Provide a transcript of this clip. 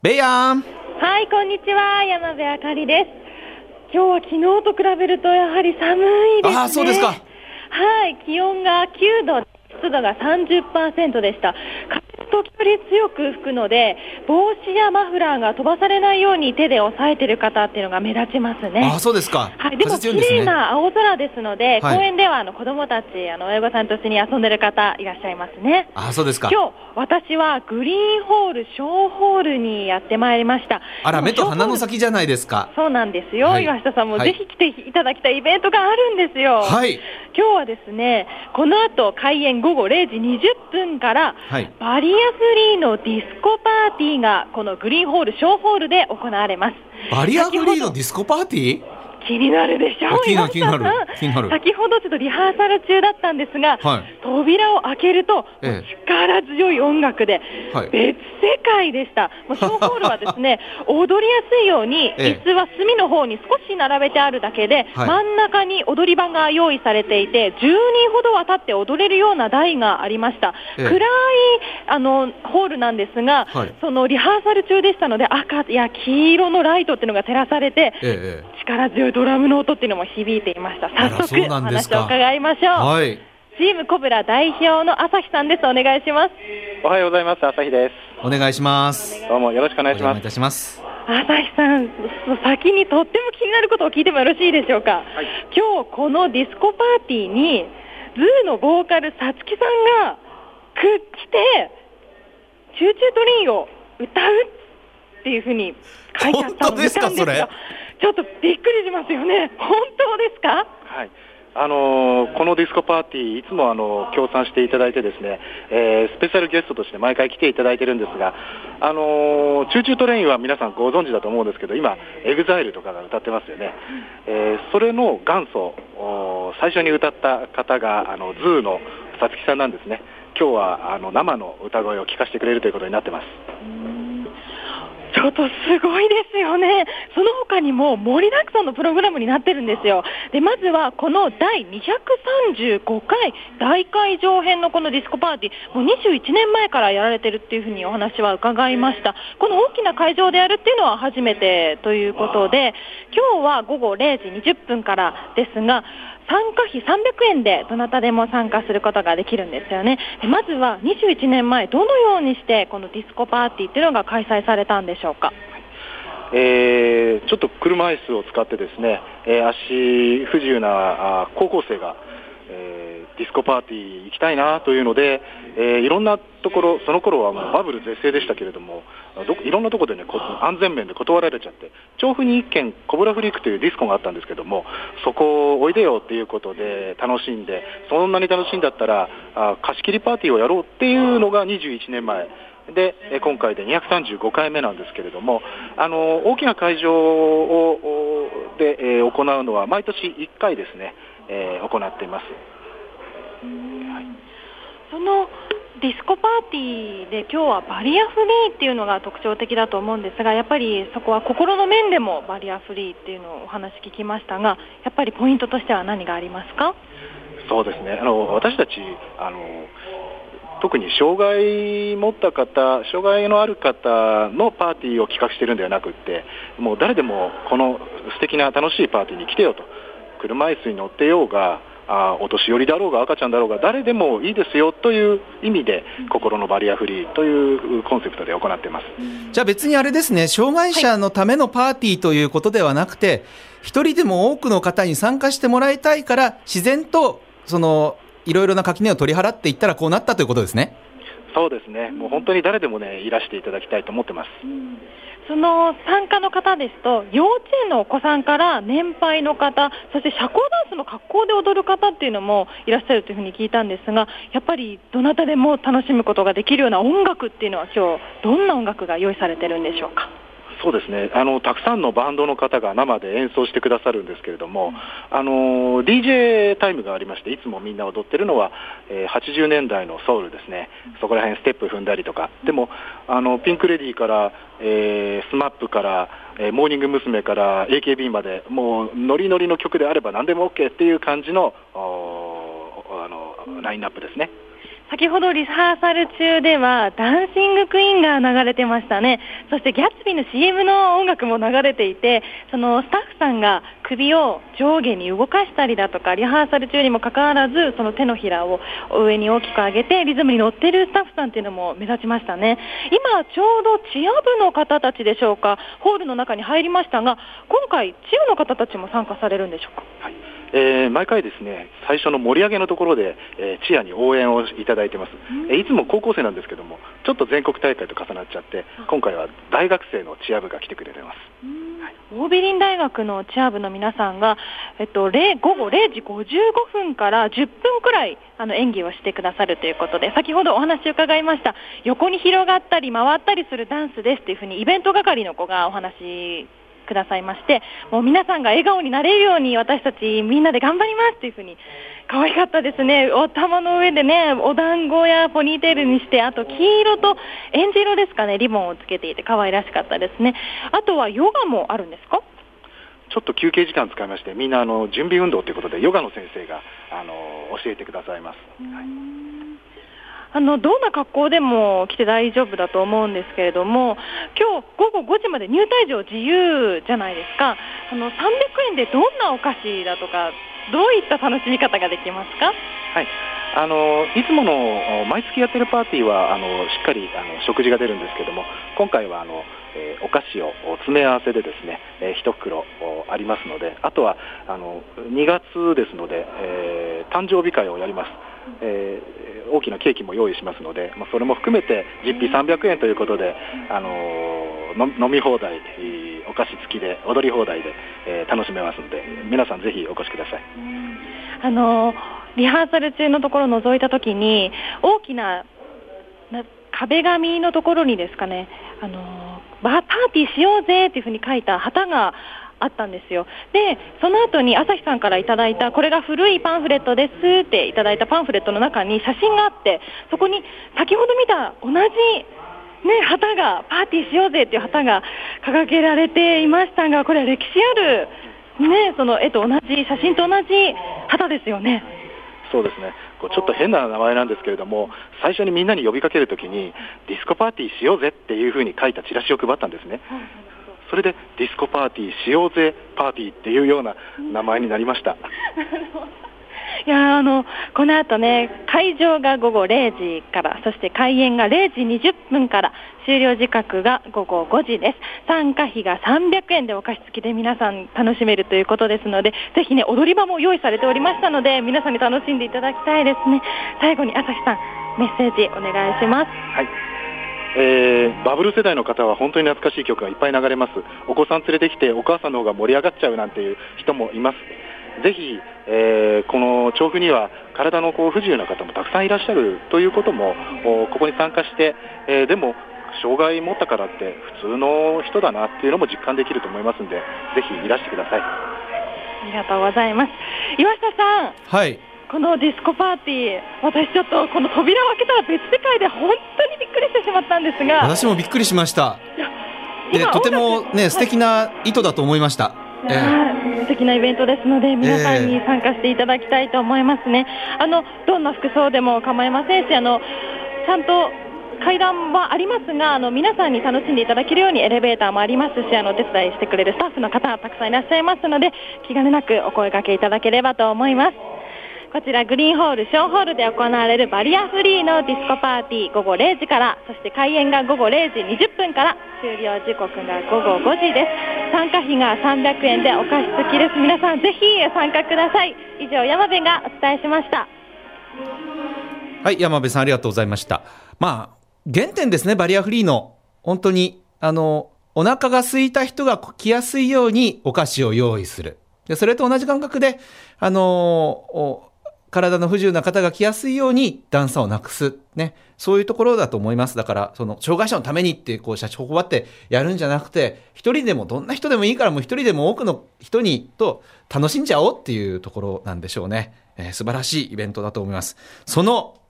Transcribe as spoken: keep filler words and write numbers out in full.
ベイヤン。 はい、こんにちは、山部あかりです。今日は昨日と比べるとやはり寒いですね。 ああ、そうですか。 はい、気温がきゅうど、湿度が さんじゅっパーセント でした。時折強く吹くので、帽子やマフラーが飛ばされないように手で押さえている方っていうのが目立ちますね。 ああ、そうですか。 はい、でも綺麗な青空ですので、はい、公園ではあの子どもたち、あの親御さんと一緒に遊んでる方いらっしゃいますね。 ああ、そうですか。 今日私はグリーンホール小ホールにやってまいりました。 あら、目と鼻の先じゃないですか。 そうなんですよ、はい、岩下さんもぜひ来ていただきたいイベントがあるんですよ。 はい、 今日はですね、この後開演ごごれいじにじゅっぷんから、はい、バリアフリーのディスコパーティーがこのグリーンホール小ホールで行われます。 バリアフリーのディスコパーティー、 気になるでしょう。 気になる気になる気になる。 先ほどちょっとリハーサル中だったんですが、はい、扉を開けると、ええ、力強い音楽で、はい、別世界でした。もう小ホールはですね踊りやすいように椅子は隅の方に少し並べてあるだけで、はい、真ん中に踊り場が用意されていてじゅうにんほどは立って踊れるような台がありました。ええ、暗いあのホールなんですが、はい、そのリハーサル中でしたので赤や黄色のライトっていうのが照らされて、ええ、力強いドラムの音っていうのも響いていました。早速お話を伺いましょう。はい、チームコブラ代表の朝日さんです。お願いします。 おはようございます。朝日です。 お願いします。 どうもよろしくお願いします。 お願いいたします。 朝日さん、先にとっても気になることを聞いてもよろしいでしょうか。はい、今日このディスコパーティーにズーのボーカルさつきさんがくっ来てチューチュートリーンを歌うっていうふうに書いてあったのを見たんですが、 本当ですか、それ。 ちょっとびっくりしますよね。本当ですか？ はい、あのー、このディスコパーティーいつもあの協賛していただいてですね、えー、スペシャルゲストとして毎回来ていただいてるんですが、あのー、チューチュートレインは皆さんご存知だと思うんですけど、今エグザイルとかが歌ってますよね。えー、それの元祖最初に歌った方があのズーのさつきさんなんですね。今日はあの生の歌声を聴かせてくれるということになってます。 ちょっとすごいですよね。その他にも盛りだくさんのプログラムになってるんですよ。でまずはこのだいにひゃくさんじゅうごかい大会場編のこのディスコパーティー、もうにじゅういちねんまえからやられてるっていうふうにお話は伺いました。この大きな会場でやるっていうのは初めてということで、今日はごごれいじにじゅっぷんからですが、参加費さんびゃくえんでどなたでも参加することができるんですよね。まずはにじゅういちねんまえどのようにしてこのディスコパーティーっていうのが開催されたんでしょうか。 えー、ちょっと車椅子を使ってですね、えー、足不自由な高校生が、えー、ディスコパーティー行きたいなというので、えー、いろんなところ、その頃はもうバブル絶世でしたけれども、どいろんなところでね、安全面で断られちゃって、調布に一軒コブラフリークというディスコがあったんですけども、そこおいでよっていうことで楽しんで、そんなに楽しいんだったらあ貸し切りパーティーをやろうっていうのがにじゅういちねんまえで、今回でにひゃくさんじゅうごかいめなんですけれども、あの大きな会場をで、えー、行うのは毎年いっかいですね、えー、行っています。 はい、そのディスコパーティーで今日はバリアフリーっていうのが特徴的だと思うんですが、やっぱりそこは心の面でもバリアフリーっていうのをお話聞きましたが、やっぱりポイントとしては何がありますか？ そうですね、あの私たちあの特に障害持った方、障害のある方のパーティーを企画しているんではなくって、もう誰でもこの素敵な楽しいパーティーに来てよと、車椅子に乗ってようが、あお年寄りだろうが赤ちゃんだろうが誰でもいいですよという意味で、心のバリアフリーというコンセプトで行っています。 じゃあ別にあれですね、障害者のためのパーティーということではなくて、一人でも多くの方に参加してもらいたいから自然とそのいろいろな垣根を取り払っていったらこうなったということですね。 そうですね、もう本当に誰でもねいらしていただきたいと思ってます。 うん、その参加の方ですと幼稚園のお子さんから年配の方、そして社交ダンスの格好で踊る方っていうのもいらっしゃるというふうに聞いたんですが、やっぱりどなたでも楽しむことができるような音楽っていうのは今日どんな音楽が用意されてるんでしょうか。 そうですね、あのたくさんのバンドの方が生で演奏してくださるんですけれども、うん、あの ディージェー タイムがありまして、いつもみんな踊ってるのは、えー、はちじゅうねんだいのソウルですね。そこら辺ステップ踏んだりとか、でもあのピンクレディーから、えー、スマップから、えー、モーニング娘。から エーケービー まで、もうノリノリの曲であれば何でも OK っていう感じのあのラインナップですね。 先ほどリハーサル中ではダンシングクイーンが流れてましたね。そしてギャッツビーの シーエム の音楽も流れていて、そのスタッフさんが首を上下に動かしたりだとか、リハーサル中にもかかわらずその手のひらを上に大きく上げてリズムに乗ってるスタッフさんっていうのも目立ちましたね。今ちょうどチア部の方たちでしょうか、ホールの中に入りましたが、今回チアの方たちも参加されるんでしょうか。 はい、えー、毎回ですね、最初の盛り上げのところで、えー、チアに応援をいただいてます。えー、いつも高校生なんですけども、ちょっと全国大会と重なっちゃって、今回は大学生のチア部が来てくれてます。 はい、桜美林大学のチア部の皆さんが、えっと、午後れいじごじゅうごふんからじゅっぷんくらいあの演技をしてくださるということで、先ほどお話を伺いました、横に広がったり回ったりするダンスですというふうにイベント係の子がお話くださいまして、もう皆さんが笑顔になれるように私たちみんなで頑張りますというふうに、可愛かったですね。お玉の上でね、お団子やポニーテールにして、あと黄色とエンジ色ですかね、リボンをつけていて可愛らしかったですね。あとはヨガもあるんですか？ ちょっと休憩時間使いまして、みんなあの準備運動ということでヨガの先生があの教えてくださいます。はい、 あのどんな格好でも来て大丈夫だと思うんですけれども、今日午後ごじまで入退場自由じゃないですか。あのさんびゃくえんでどんなお菓子だとか、どういった楽しみ方ができますか？ はい、あのいつもの毎月やってるパーティーはあのしっかりあの食事が出るんですけども、今回はあの、えー、お菓子を詰め合わせでですね、えー、一袋ありますので、あとはあのにがつですので、えー、誕生日会をやります。えー、大きなケーキも用意しますので、まあ、それも含めて実費さんびゃくえんということで、あのー、飲み放題、お菓子付きで踊り放題で、えー、楽しめますので、皆さんぜひお越しください。 あのー、リハーサル中のところを覗いたときに、大きなな壁紙のところにですかね、あのー、パーティーしようぜというふうに書いた旗があったんですよ。で、その後に朝日さんからいただいた、これが古いパンフレットですっていただいたパンフレットの中に写真があって、そこに先ほど見た同じ、ね、旗が、パーティーしようぜっていう旗が掲げられていましたが、これは歴史ある、ね、その絵と同じ、写真と同じ旗ですよね。 そうですね。こうちょっと変な名前なんですけれども、最初にみんなに呼びかけるときにディスコパーティーしようぜっていうふうに書いたチラシを配ったんですね。それでディスコパーティーしようぜパーティーっていうような名前になりました。 いやあのこの後ね、会場が午後れいじから、そして開演がれいじにじゅっぷんから、終了時刻が午後ごじです。参加費がさんびゃくえんでお菓子付きで皆さん楽しめるということですので、ぜひね、踊り場も用意されておりましたので、皆さんに楽しんでいただきたいですね。最後に朝日さん、メッセージお願いします。 はい、えー、バブル世代の方は本当に懐かしい曲がいっぱい流れます。お子さん連れてきてお母さんの方が盛り上がっちゃうなんていう人もいます。ぜひ、えー、この調布には体のこう不自由な方もたくさんいらっしゃるということも、ここに参加して、えー、でも障害持ったからって普通の人だなっていうのも実感できると思いますので、ぜひいらしてください。 ありがとうございます。岩下さん、 はい、 このディスコパーティー、私ちょっとこの扉を開けたら別世界で本当にびっくりしてしまったんですが、 私もびっくりしました。でとてもね、素敵な意図だと思いました。 えー、素敵なイベントですので、皆さんに参加していただきたいと思いますね。あのどんな服装でも構いませんし、あのちゃんと階段はありますが、あの皆さんに楽しんでいただけるようにエレベーターもありますし、あのお手伝いしてくれるスタッフの方たくさんいらっしゃいますので、気兼ねなくお声掛けいただければと思います。こちらグリーンホールショーホールで行われるバリアフリーのディスコパーティー、午後れいじから、そして開演が午後れいじにじゅっぷんから、終了時刻が午後ごじです。参加費がさんびゃくえんでお菓子付きです。皆さんぜひ参加ください。以上、山部がお伝えしました。 はい、山部さんありがとうございました。まあ原点ですね、バリアフリーの。本当にあのお腹が空いた人が来やすいようにお菓子を用意する。でそれと同じ感覚であの体の不自由な方が来やすいように段差をなくす、ね、そういうところだと思います。だからその障害者のためにってこうシャチホコばってやるんじゃなくて、一人でもどんな人でもいいから、もう一人でも多くの人にと楽しんじゃおうっていうところなんでしょうね。えー、素晴らしいイベントだと思います。その